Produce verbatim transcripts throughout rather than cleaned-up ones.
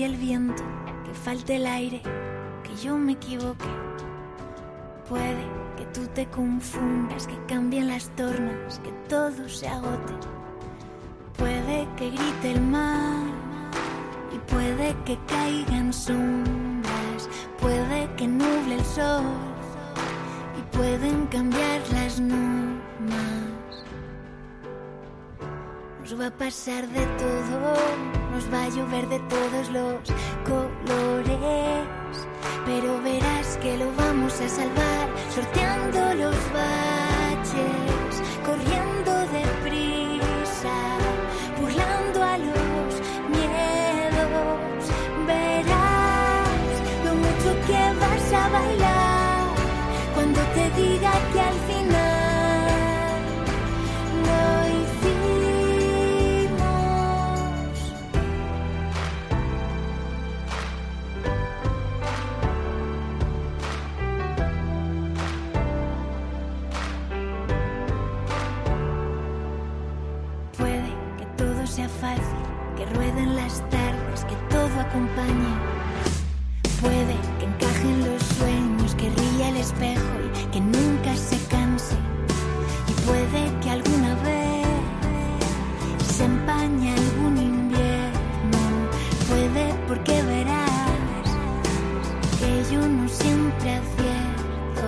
cambie el viento, que falte el aire, que yo me equivoque. Puede que tú te confundas, que cambien las tornas, que todo se agote. Puede que grite el mar y puede que caigan sombras. Puede que nuble el sol y pueden cambiar las normas. Nos va a pasar de todo, nos va a llover de todos los colores, pero verás que lo vamos a salvar, sorteando los baches, corriendo deprisa, burlando a los miedos. Verás lo mucho que vas a bailar cuando te diga que al final lo hicimos. Puede que todo sea fácil, que rueden las tardes, que todo acompañe. Puede que encajen los sueños, que ría el espejo y que nunca se canse. Y puede que alguna vez se empañe algún invierno. Puede porque verás que yo no siempre acierto.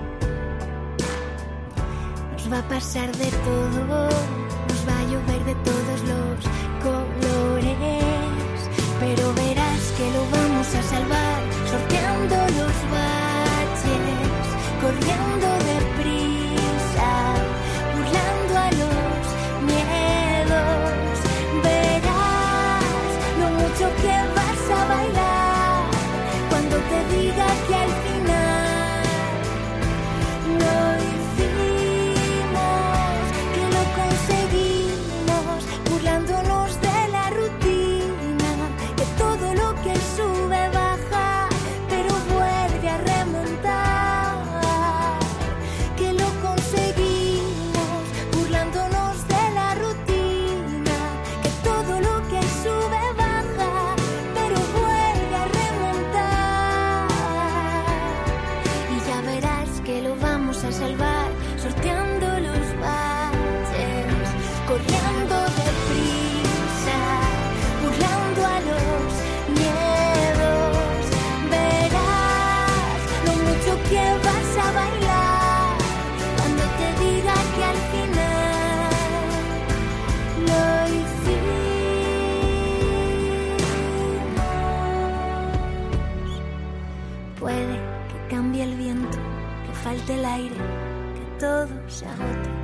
Nos va a pasar de todo, nos va a llover de todos los colores, pero verás que lo vamos a salvar, sorteando los baches, corriendo deprisa, burlando a los miedos. Verás lo mucho que vas a bailar cuando te diga que al final lo hicimos, que lo conseguimos, burlándonos de la rutina, que todo lo que sube baja, pero vuelve a remontar, que lo conseguimos, burlándonos de la rutina, que todo lo que sube baja, pero vuelve a remontar. Y ya verás que lo vamos a salvar, sorteando los baches, corriendo deprisa, burlando a los miedos. Verás lo mucho que vas a bailar cuando te diga que al final lo hicimos. Puede que cambie el viento, que falte el aire, que todo se agote.